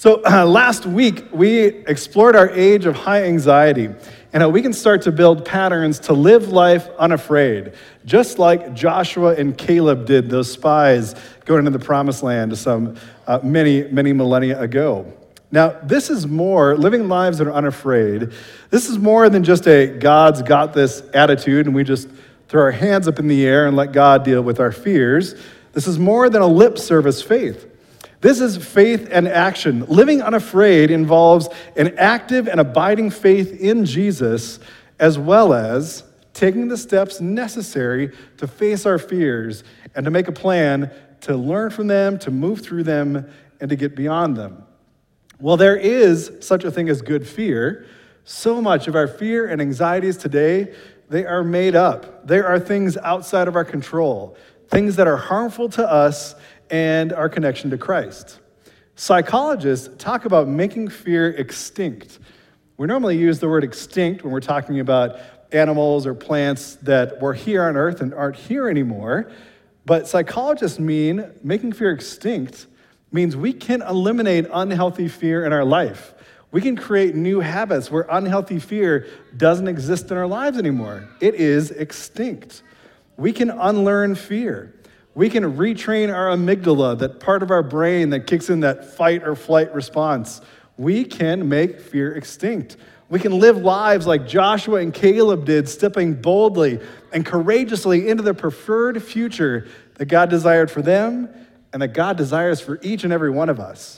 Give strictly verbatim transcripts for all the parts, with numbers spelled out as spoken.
So uh, last week, we explored our age of high anxiety and how we can start to build patterns to live life unafraid, just like Joshua and Caleb did, those spies going into the promised land some uh, many, many millennia ago. Now, this is more, living lives that are unafraid, this is more than just a God's got this attitude and we just throw our hands up in the air and let God deal with our fears. This is more than a lip service faith. This is faith and action. Living unafraid involves an active and abiding faith in Jesus, as well as taking the steps necessary to face our fears and to make a plan to learn from them, to move through them, and to get beyond them. Well, there is such a thing as good fear. So much of our fear and anxieties today, they are made up. They are things outside of our control, things that are harmful to us and our connection to Christ. Psychologists talk about making fear extinct. We normally use the word extinct when we're talking about animals or plants that were here on Earth and aren't here anymore. But psychologists mean making fear extinct means we can eliminate unhealthy fear in our life. We can create new habits where unhealthy fear doesn't exist in our lives anymore. It is extinct. We can unlearn fear. We can retrain our amygdala, that part of our brain that kicks in that fight or flight response. We can make fear extinct. We can live lives like Joshua and Caleb did, stepping boldly and courageously into the preferred future that God desired for them and that God desires for each and every one of us.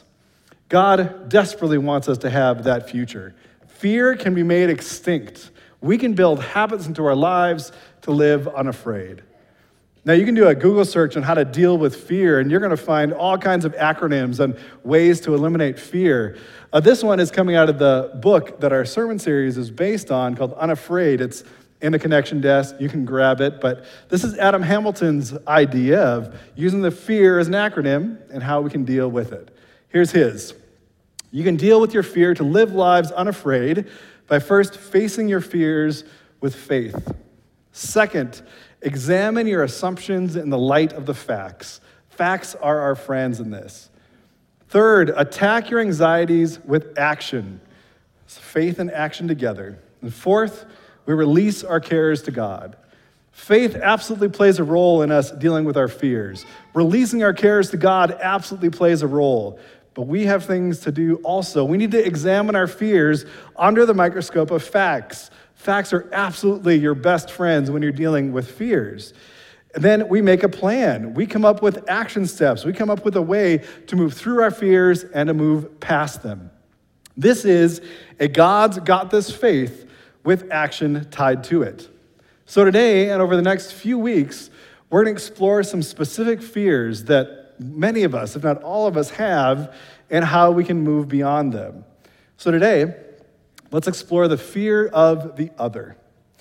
God desperately wants us to have that future. Fear can be made extinct. We can build habits into our lives to live unafraid. Now, you can do a Google search on how to deal with fear, and you're going to find all kinds of acronyms and ways to eliminate fear. Uh, this one is coming out of the book that our sermon series is based on called Unafraid. It's in the connection desk. You can grab it. But this is Adam Hamilton's idea of using the fear as an acronym and how we can deal with it. Here's his. You can deal with your fear to live lives unafraid by first facing your fears with faith. Second, examine your assumptions in the light of the facts. Facts are our friends in this. Third, attack your anxieties with action. It's faith and action together. And fourth, we release our cares to God. Faith absolutely plays a role in us dealing with our fears. Releasing our cares to God absolutely plays a role. But we have things to do also. We need to examine our fears under the microscope of facts. Facts are absolutely your best friends when you're dealing with fears. And then we make a plan. We come up with action steps. We come up with a way to move through our fears and to move past them. This is a God's got this faith with action tied to it. So today and over the next few weeks, we're going to explore some specific fears that many of us, if not all of us, have and how we can move beyond them. So today, let's explore the fear of the other.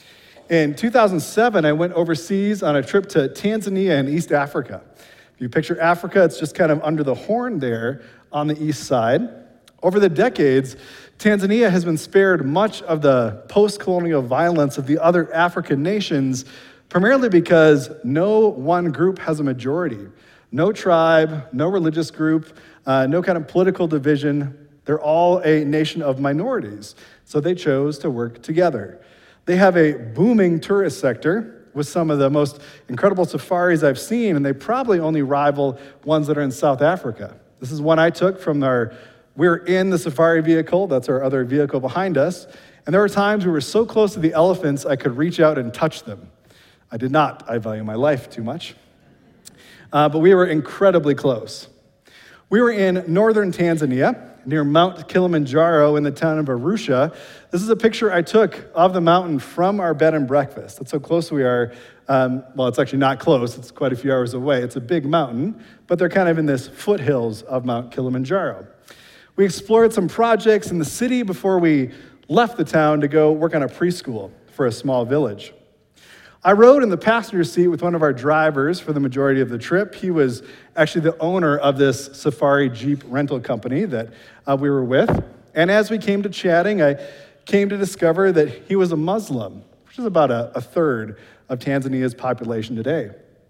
In two thousand seven, I went overseas on a trip to Tanzania in East Africa. If you picture Africa, it's just kind of under the horn there on the east side. Over the decades, Tanzania has been spared much of the post-colonial violence of the other African nations, primarily because no one group has a majority. No tribe, no religious group, uh, no kind of political division. They're all a nation of minorities. So they chose to work together. They have a booming tourist sector with some of the most incredible safaris I've seen, and they probably only rival ones that are in South Africa. This is one I took from our, we were in the safari vehicle, that's our other vehicle behind us, and there were times we were so close to the elephants I could reach out and touch them. I did not, I value my life too much. Uh, but we were incredibly close. We were in northern Tanzania, near Mount Kilimanjaro in the town of Arusha. This is a picture I took of the mountain from our bed and breakfast. That's how close we are. Um, well, it's actually not close. It's quite a few hours away. It's a big mountain, but they're kind of in this foothills of Mount Kilimanjaro. We explored some projects in the city before we left the town to go work on a preschool for a small village. I rode in the passenger seat with one of our drivers for the majority of the trip. He was actually the owner of this safari Jeep rental company that uh, we were with. And as we came to chatting, I came to discover that he was a Muslim, which is about a, a third of Tanzania's population today.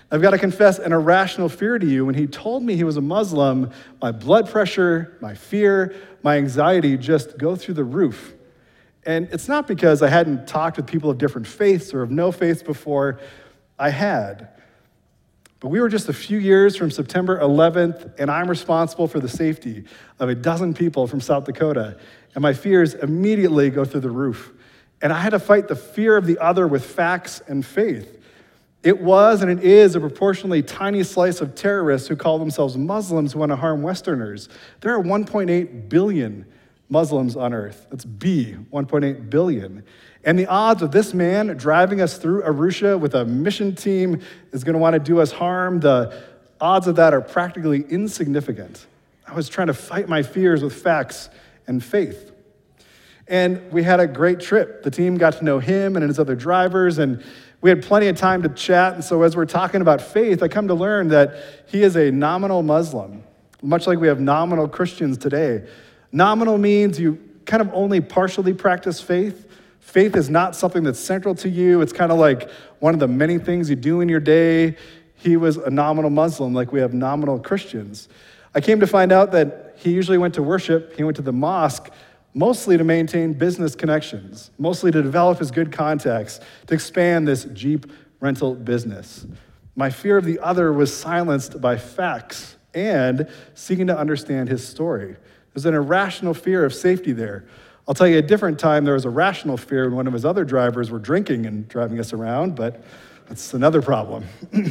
I've got to confess an irrational fear to you. When he told me he was a Muslim, my blood pressure, my fear, my anxiety just go through the roof. And it's not because I hadn't talked with people of different faiths or of no faiths before. I had. But we were just a few years from September eleventh, and I'm responsible for the safety of a dozen people from South Dakota. And my fears immediately go through the roof. And I had to fight the fear of the other with facts and faith. It was and it is a proportionally tiny slice of terrorists who call themselves Muslims who want to harm Westerners. There are one point eight billion Muslims on earth. That's B, one point eight billion. And the odds of this man driving us through Arusha with a mission team is going to want to do us harm, the odds of that are practically insignificant. I was trying to fight my fears with facts and faith. And we had a great trip. The team got to know him and his other drivers, and we had plenty of time to chat. And so as we're talking about faith, I come to learn that he is a nominal Muslim, much like we have nominal Christians today. Nominal means you kind of only partially practice faith. Faith is not something that's central to you. It's kind of like one of the many things you do in your day. He was a nominal Muslim, like we have nominal Christians. I came to find out that he usually went to worship. He went to the mosque mostly to maintain business connections, mostly to develop his good contacts, to expand this Jeep rental business. My fear of the other was silenced by facts and seeking to understand his story. There's an irrational fear of safety there. I'll tell you a different time there was a rational fear when one of his other drivers were drinking and driving us around, but that's another problem.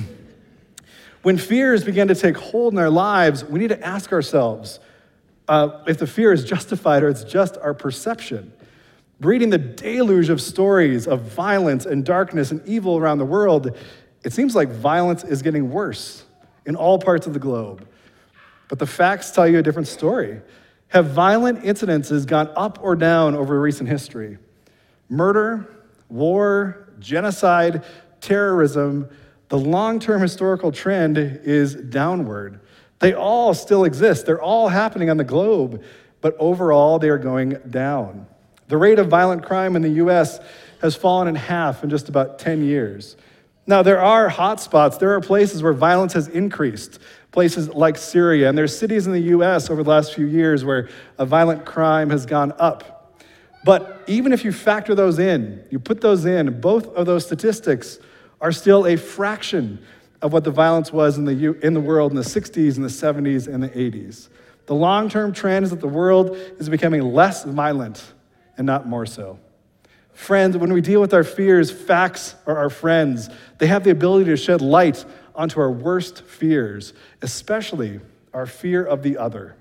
When fears begin to take hold in our lives, we need to ask ourselves uh, if the fear is justified or it's just our perception. Reading the deluge of stories of violence and darkness and evil around the world, it seems like violence is getting worse in all parts of the globe. But the facts tell you a different story. Have violent incidences gone up or down over recent history? Murder, war, genocide, terrorism, the long-term historical trend is downward. They all still exist. They're all happening on the globe, but overall they are going down. The rate of violent crime in the U S has fallen in half in just about ten years. Now, there are hot spots. There are places where violence has increased, places like Syria, and there's cities in the U S over the last few years where a violent crime has gone up. But even if you factor those in, you put those in, both of those statistics are still a fraction of what the violence was in the, U- in the world in the sixties and the seventies and the eighties. The long-term trend is that the world is becoming less violent and not more so. Friends, when we deal with our fears, facts are our friends. They have the ability to shed light onto our worst fears, especially our fear of the other.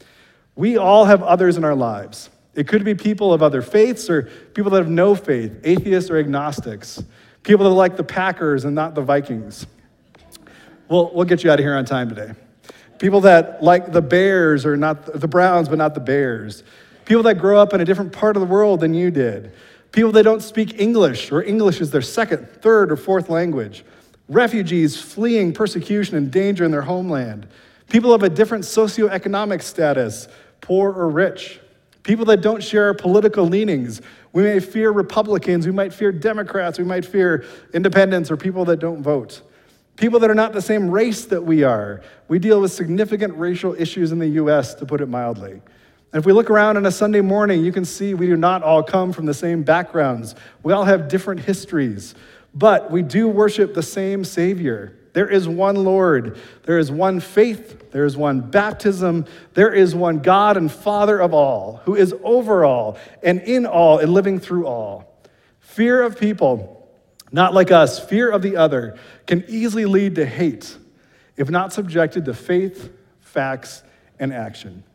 We all have others in our lives. It could be people of other faiths or people that have no faith, atheists or agnostics, people that like the Packers and not the Vikings. We'll, we'll get you out of here on time today. People that like the Bears or not the Browns, but not the Bears. People that grow up in a different part of the world than you did. People that don't speak English, or English is their second, third, or fourth language. Refugees fleeing persecution and danger in their homeland. People of a different socioeconomic status, poor or rich. People that don't share our political leanings. We may fear Republicans, we might fear Democrats, we might fear independents or people that don't vote. People that are not the same race that we are. We deal with significant racial issues in the U S, to put it mildly. And if we look around on a Sunday morning, you can see we do not all come from the same backgrounds. We all have different histories, but we do worship the same Savior. There is one Lord. There is one faith. There is one baptism. There is one God and Father of all, who is over all and in all and living through all. Fear of people, not like us, fear of the other, can easily lead to hate if not subjected to faith, facts, and action.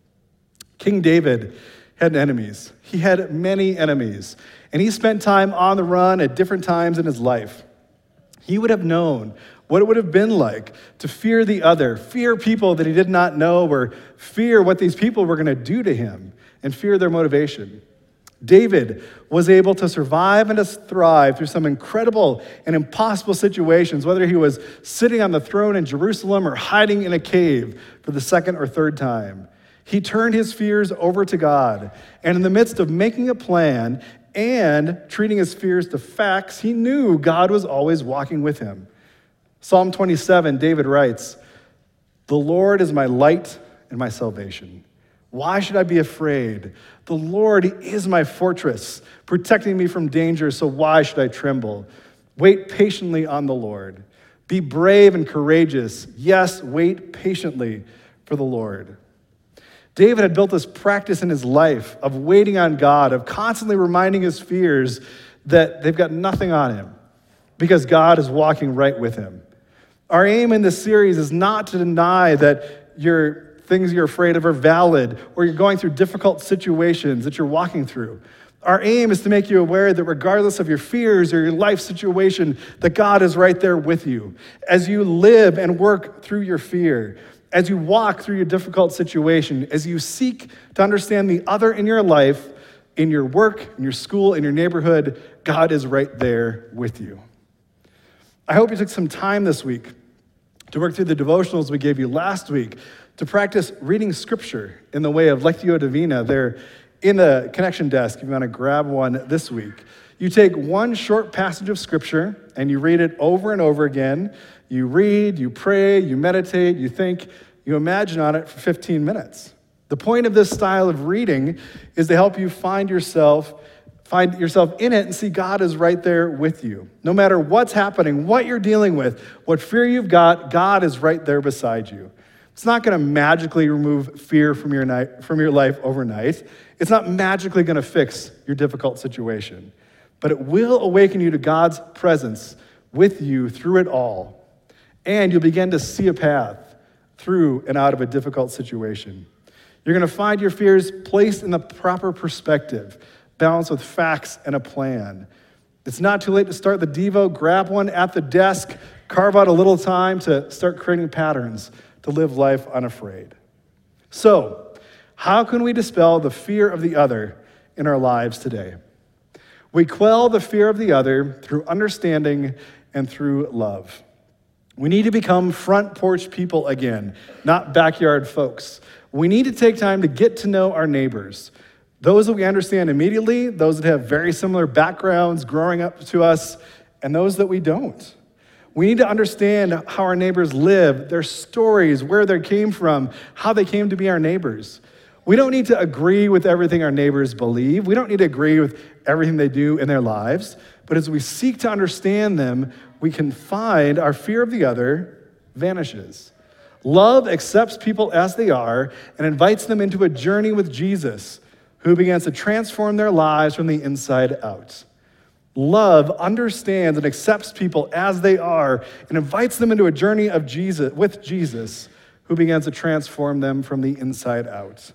King David had enemies. He had many enemies, and he spent time on the run at different times in his life. He would have known what it would have been like to fear the other, fear people that he did not know, or fear what these people were going to do to him, and fear their motivation. David was able to survive and to thrive through some incredible and impossible situations, whether he was sitting on the throne in Jerusalem or hiding in a cave for the second or third time. He turned his fears over to God, and in the midst of making a plan and treating his fears to facts, he knew God was always walking with him. Psalm twenty-seven, David writes, "The Lord is my light and my salvation. Why should I be afraid? The Lord is my fortress, protecting me from danger, so why should I tremble? Wait patiently on the Lord. Be brave and courageous. Yes, wait patiently for the Lord." David had built this practice in his life of waiting on God, of constantly reminding his fears that they've got nothing on him because God is walking right with him. Our aim in this series is not to deny that your things you're afraid of are valid or you're going through difficult situations that you're walking through. Our aim is to make you aware that regardless of your fears or your life situation, that God is right there with you. As you live and work through your fear, as you walk through your difficult situation, as you seek to understand the other in your life, in your work, in your school, in your neighborhood, God is right there with you. I hope you took some time this week to work through the devotionals we gave you last week, to practice reading scripture in the way of Lectio Divina. They're in the connection desk if you want to grab one this week. You take one short passage of scripture and you read it over and over again. You read, you pray, you meditate, you think, you imagine on it for fifteen minutes. The point of this style of reading is to help you find yourself, find yourself in it and see God is right there with you. No matter what's happening, what you're dealing with, what fear you've got, God is right there beside you. It's not going to magically remove fear from your night, from your life overnight. It's not magically going to fix your difficult situation, but it will awaken you to God's presence with you through it all. And you'll begin to see a path through and out of a difficult situation. You're going to find your fears placed in the proper perspective, balanced with facts and a plan. It's not too late to start the Devo. Grab one at the desk, carve out a little time to start creating patterns to live life unafraid. So, how can we dispel the fear of the other in our lives today? We quell the fear of the other through understanding and through love. We need to become front porch people again, not backyard folks. We need to take time to get to know our neighbors. Those that we understand immediately, those that have very similar backgrounds growing up to us, and those that we don't. We need to understand how our neighbors live, their stories, where they came from, how they came to be our neighbors. We don't need to agree with everything our neighbors believe. We don't need to agree with everything they do in their lives. But as we seek to understand them, we can find our fear of the other vanishes. Love accepts people as they are and invites them into a journey with Jesus, who begins to transform their lives from the inside out. Love understands and accepts people as they are and invites them into a journey of Jesus with Jesus, who begins to transform them from the inside out.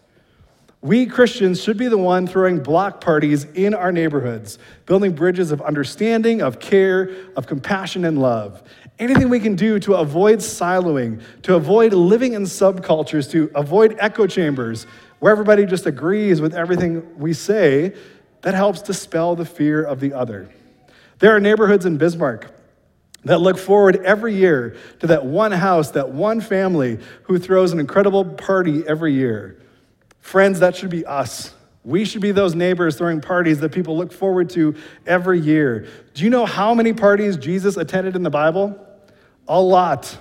We Christians should be the one throwing block parties in our neighborhoods, building bridges of understanding, of care, of compassion and love. Anything we can do to avoid siloing, to avoid living in subcultures, to avoid echo chambers where everybody just agrees with everything we say, that helps dispel the fear of the other. There are neighborhoods in Bismarck that look forward every year to that one house, that one family who throws an incredible party every year. Friends, that should be us. We should be those neighbors throwing parties that people look forward to every year. Do you know how many parties Jesus attended in the Bible? A lot.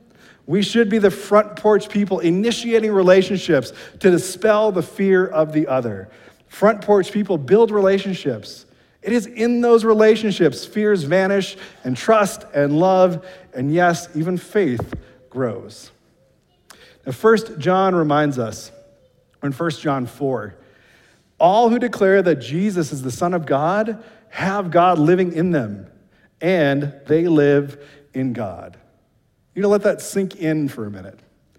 We should be the front porch people initiating relationships to dispel the fear of the other. Front porch people build relationships. It is in those relationships fears vanish and trust and love and yes, even faith grows. Now, First John reminds us, in First John four, all who declare that Jesus is the Son of God have God living in them, and they live in God. You know, let that sink in for a minute.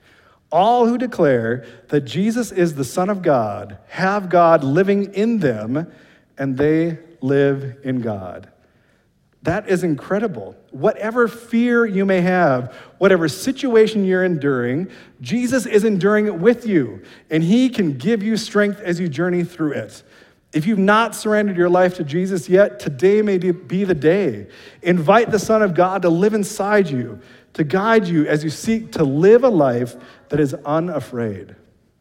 All who declare that Jesus is the Son of God have God living in them, and they live in God. That is incredible. Whatever fear you may have, whatever situation you're enduring, Jesus is enduring it with you, and he can give you strength as you journey through it. If you've not surrendered your life to Jesus yet, today may be the day. Invite the Son of God to live inside you, to guide you as you seek to live a life that is unafraid.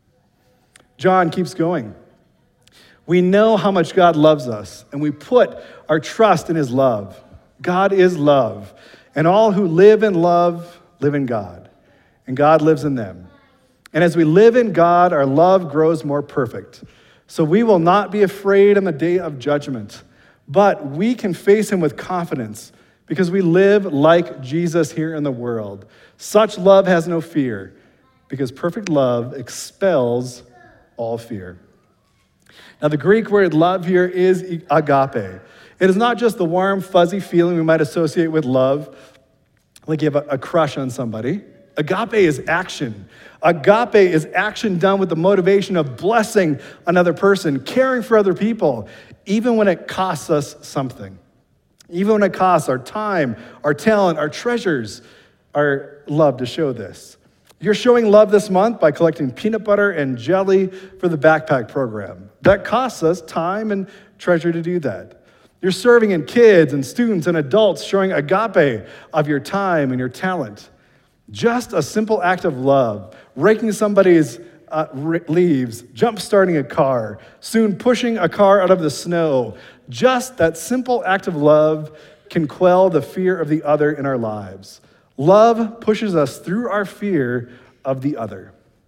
John keeps going. We know how much God loves us, and we put our trust in his love. God is love. And all who live and love live in God, and God lives in them. And as we live in God, our love grows more perfect. So we will not be afraid on the day of judgment, but we can face him with confidence because we live like Jesus here in the world. Such love has no fear, because perfect love expels all fear. Now, the Greek word love here is agape. It is not just the warm, fuzzy feeling we might associate with love, like you have a, a crush on somebody. Agape is action. Agape is action done with the motivation of blessing another person, caring for other people, even when it costs us something. Even when it costs our time, our talent, our treasures, our love to show this. You're showing love this month by collecting peanut butter and jelly for the backpack program. That costs us time and treasure to do that. You're serving in kids and students and adults, showing agape of your time and your talent. Just a simple act of love, raking somebody's uh, leaves, jump-starting a car, soon pushing a car out of the snow. Just that simple act of love can quell the fear of the other in our lives. Love pushes us through our fear of the other.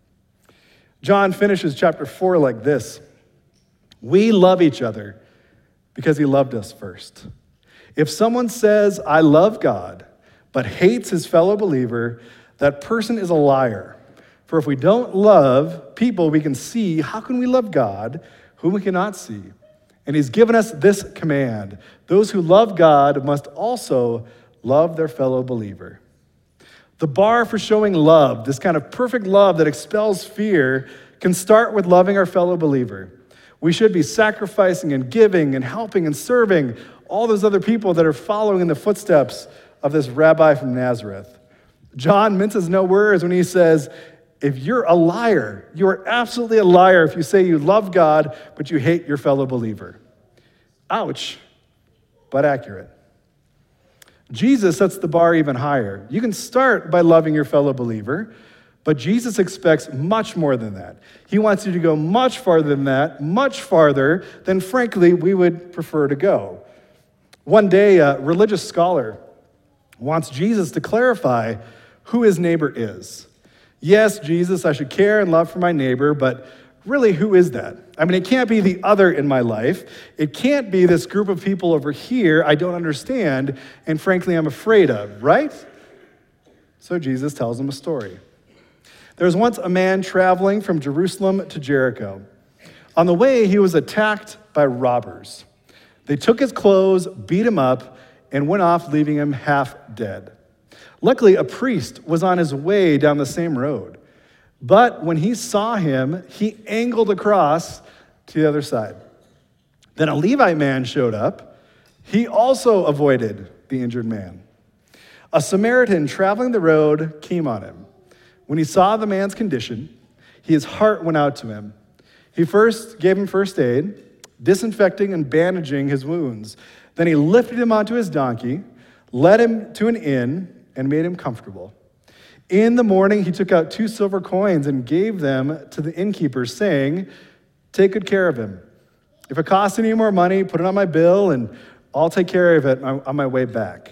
John finishes chapter four like this: we love each other because he loved us first. If someone says, I love God, but hates his fellow believer, that person is a liar. For if we don't love people we can see, how can we love God, whom we cannot see? And he's given us this command: those who love God must also love their fellow believer. The bar for showing love, this kind of perfect love that expels fear, can start with loving our fellow believer. We should be sacrificing and giving and helping and serving all those other people that are following in the footsteps of this rabbi from Nazareth. John minces no words when he says, if you're a liar, you are absolutely a liar if you say you love God, but you hate your fellow believer. Ouch, but accurate. Jesus sets the bar even higher. You can start by loving your fellow believer, but Jesus expects much more than that. He wants you to go much farther than that, much farther than, frankly, we would prefer to go. One day, a religious scholar wants Jesus to clarify who his neighbor is. Yes, Jesus, I should care and love for my neighbor, but really, who is that? I mean, it can't be the other in my life. It can't be this group of people over here I don't understand, and frankly, I'm afraid of, right? So Jesus tells him a story. There was once a man traveling from Jerusalem to Jericho. On the way, he was attacked by robbers. They took his clothes, beat him up, and went off, leaving him half dead. Luckily, a priest was on his way down the same road. But when he saw him, he angled across to the other side. Then a Levite man showed up. He also avoided the injured man. A Samaritan traveling the road came on him. When he saw the man's condition, his heart went out to him. He first gave him first aid, disinfecting and bandaging his wounds. Then he lifted him onto his donkey, led him to an inn, and made him comfortable. In the morning, he took out two silver coins and gave them to the innkeeper, saying, take good care of him. If it costs any more money, put it on my bill, and I'll take care of it on my way back.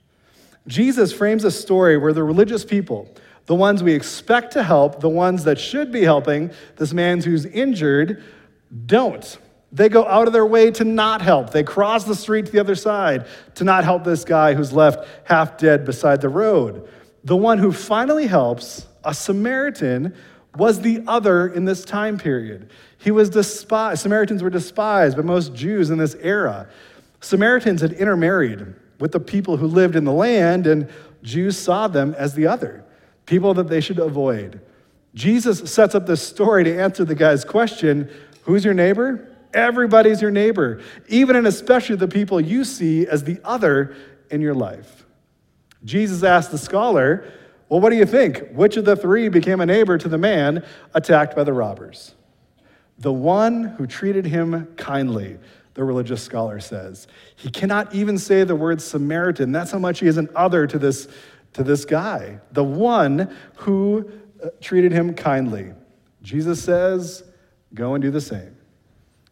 Jesus frames a story where the religious people, the ones we expect to help, the ones that should be helping this man who's injured, don't. They go out of their way to not help. They cross the street to the other side to not help this guy who's left half dead beside the road. The one who finally helps, a Samaritan, was the other in this time period. He was despised. Samaritans were despised by most Jews in this era. Samaritans had intermarried with the people who lived in the land, and Jews saw them as the other, people that they should avoid. Jesus sets up this story to answer the guy's question, who's your neighbor? Everybody's your neighbor, even and especially the people you see as the other in your life. Jesus asked the scholar, well, what do you think? Which of the three became a neighbor to the man attacked by the robbers? The one who treated him kindly, the religious scholar says. He cannot even say the word Samaritan. That's how much he is an other to this, to this guy. The one who treated him kindly. Jesus says, go and do the same.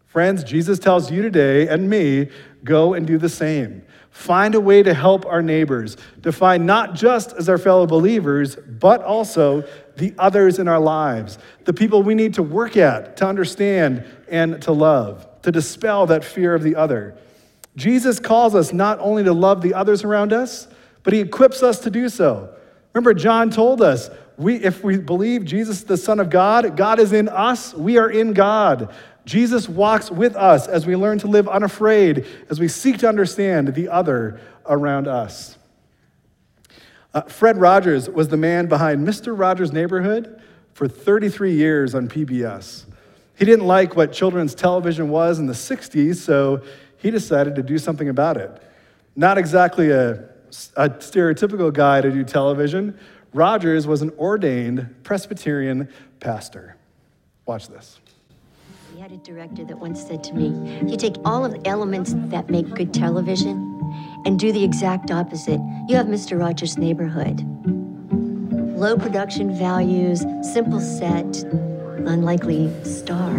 Friends, Jesus tells you today and me, go and do the same. Find a way to help our neighbors, to find not just as our fellow believers, but also the others in our lives, the people we need to work at, to understand, and to love, to dispel that fear of the other. Jesus calls us not only to love the others around us, but he equips us to do so. Remember, John told us, we, if we believe Jesus is the Son of God, God is in us, we are in God. Jesus walks with us as we learn to live unafraid, as we seek to understand the other around us. Uh, Fred Rogers was the man behind Mister Rogers' Neighborhood for thirty-three years on P B S. He didn't like what children's television was in the sixties, so he decided to do something about it. Not exactly a, a stereotypical guy to do television, Rogers was an ordained Presbyterian pastor. Watch this. We had a director that once said to me, you take all of the elements that make good television and do the exact opposite. You have Mister Rogers' Neighborhood. Low production values, simple set, unlikely star.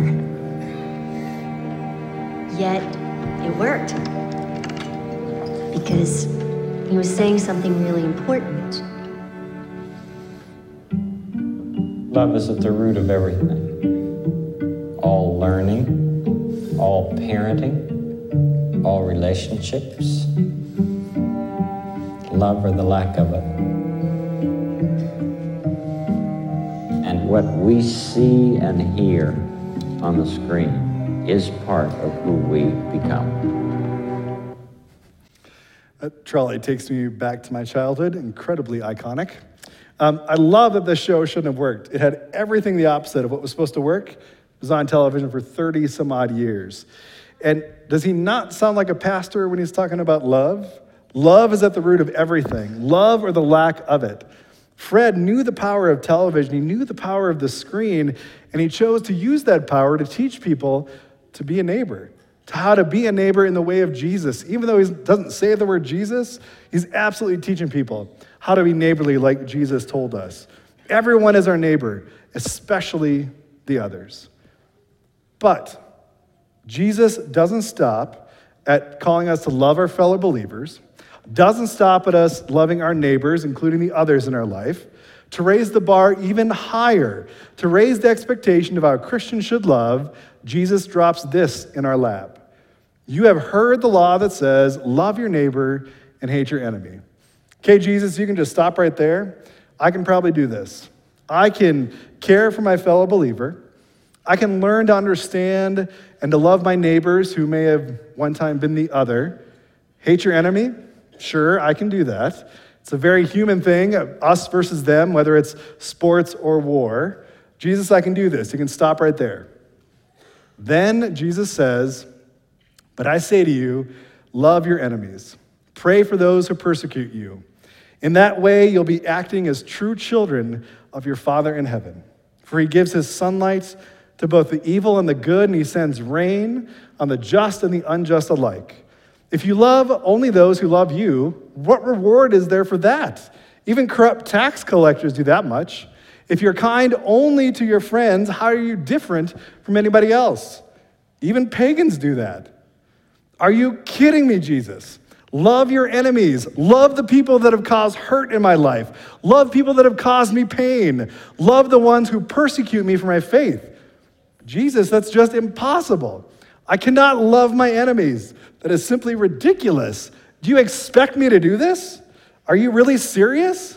Yet, it worked. Because he was saying something really important. Love is at the root of everything. All learning, all parenting, all relationships, love or the lack of it. And what we see and hear on the screen is part of who we become. That trolley takes me back to my childhood, incredibly iconic. Um, I love that this show shouldn't have worked. It had everything the opposite of what was supposed to work. It was on television for thirty some odd years. And does he not sound like a pastor when he's talking about love? Love is at the root of everything. Love or the lack of it. Fred knew the power of television. He knew the power of the screen, and he chose to use that power to teach people to be a neighbor, to how to be a neighbor in the way of Jesus. Even though he doesn't say the word Jesus, he's absolutely teaching people how to be neighborly like Jesus told us. Everyone is our neighbor, especially the others. But Jesus doesn't stop at calling us to love our fellow believers, doesn't stop at us loving our neighbors, including the others in our life. To raise the bar even higher, to raise the expectation of how Christians should love, Jesus drops this in our lap. You have heard the law that says, love your neighbor and hate your enemy. Okay, Jesus, you can just stop right there. I can probably do this. I can care for my fellow believer. I can learn to understand and to love my neighbors who may have one time been the other. Hate your enemy? Sure, I can do that. It's a very human thing, us versus them, whether it's sports or war. Jesus, I can do this. You can stop right there. Then Jesus says, but I say to you, love your enemies. Pray for those who persecute you. In that way, you'll be acting as true children of your Father in heaven. For he gives his sunlight to both the evil and the good, and he sends rain on the just and the unjust alike. If you love only those who love you, what reward is there for that? Even corrupt tax collectors do that much. If you're kind only to your friends, how are you different from anybody else? Even pagans do that. Are you kidding me, Jesus? Love your enemies. Love the people that have caused hurt in my life. Love people that have caused me pain. Love the ones who persecute me for my faith. Jesus, that's just impossible. I cannot love my enemies. That is simply ridiculous. Do you expect me to do this? Are you really serious?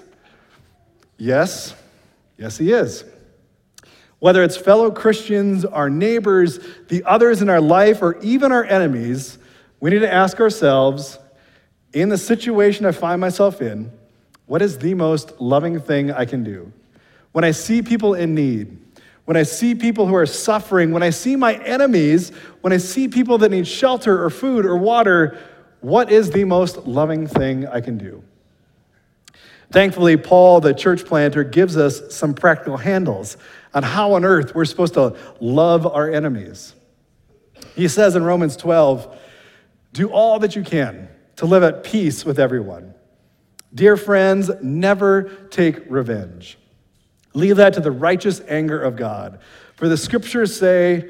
Yes. Yes, he is. Whether it's fellow Christians, our neighbors, the others in our life, or even our enemies, we need to ask ourselves, in the situation I find myself in, what is the most loving thing I can do? When I see people in need, when I see people who are suffering, when I see my enemies, when I see people that need shelter or food or water, what is the most loving thing I can do? Thankfully, Paul, the church planter, gives us some practical handles on how on earth we're supposed to love our enemies. He says in Romans twelve, do all that you can to live at peace with everyone. Dear friends, never take revenge. Leave that to the righteous anger of God. For the scriptures say,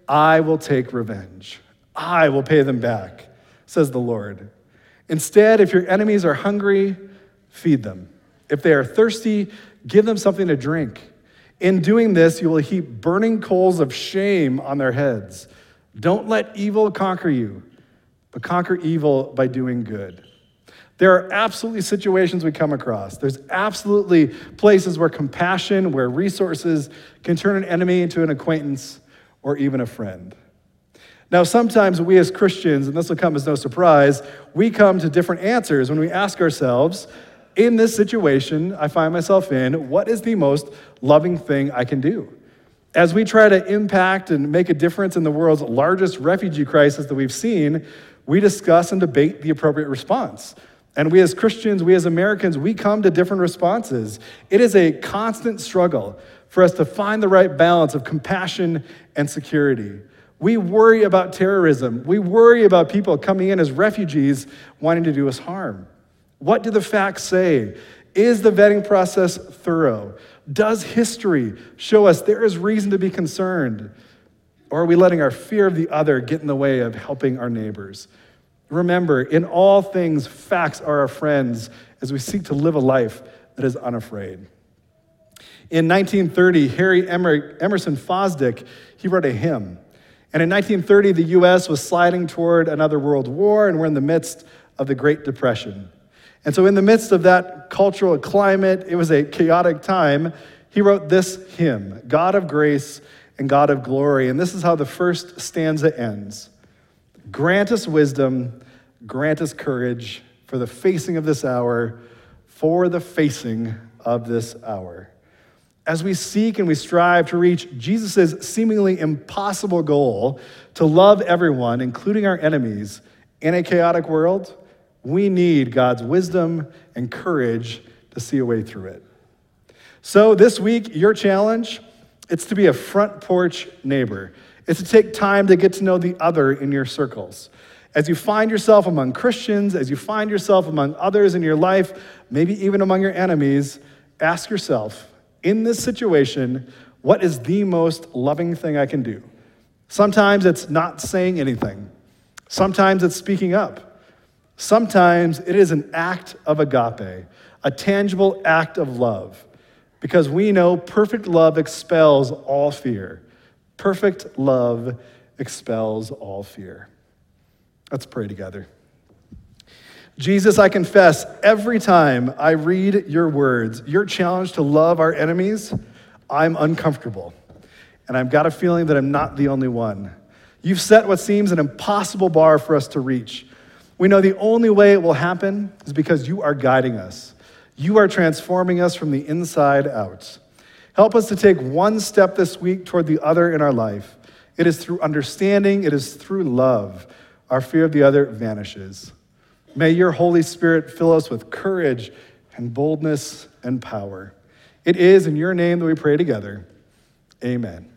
I will take revenge. I will pay them back, says the Lord. Instead, if your enemies are hungry, feed them. If they are thirsty, give them something to drink. In doing this, you will heap burning coals of shame on their heads. Don't let evil conquer you, but conquer evil by doing good. There are absolutely situations we come across. There's absolutely places where compassion, where resources can turn an enemy into an acquaintance or even a friend. Now, sometimes we as Christians, and this will come as no surprise, we come to different answers when we ask ourselves, in this situation I find myself in, what is the most loving thing I can do? As we try to impact and make a difference in the world's largest refugee crisis that we've seen, we discuss and debate the appropriate response. And we as Christians, we as Americans, we come to different responses. It is a constant struggle for us to find the right balance of compassion and security. We worry about terrorism. We worry about people coming in as refugees wanting to do us harm. What do the facts say? Is the vetting process thorough? Does history show us there is reason to be concerned? Or are we letting our fear of the other get in the way of helping our neighbors? Remember, in all things, facts are our friends as we seek to live a life that is unafraid. In nineteen thirty, Harry Emer- Emerson Fosdick, he wrote a hymn. And in nineteen thirty, the U S was sliding toward another world war, and we're in the midst of the Great Depression. And so in the midst of that cultural climate, it was a chaotic time, he wrote this hymn, God of Grace and God of Glory. And this is how the first stanza ends. Grant us wisdom, grant us courage for the facing of this hour, for the facing of this hour. As we seek and we strive to reach Jesus' seemingly impossible goal to love everyone, including our enemies, in a chaotic world, we need God's wisdom and courage to see a way through it. So this week, your challenge, it's to be a front porch neighbor. It's to take time to get to know the other in your circles. As you find yourself among Christians, as you find yourself among others in your life, maybe even among your enemies, ask yourself, in this situation, what is the most loving thing I can do? Sometimes it's not saying anything. Sometimes it's speaking up. Sometimes it is an act of agape, a tangible act of love, because we know perfect love expels all fear. Perfect love expels all fear. Let's pray together. Jesus, I confess, every time I read your words, your challenge to love our enemies, I'm uncomfortable. And I've got a feeling that I'm not the only one. You've set what seems an impossible bar for us to reach. We know the only way it will happen is because you are guiding us. You are transforming us from the inside out. Help us to take one step this week toward the other in our life. It is through understanding, it is through love. Our fear of the other vanishes. May your Holy Spirit fill us with courage and boldness and power. It is in your name that we pray together. Amen.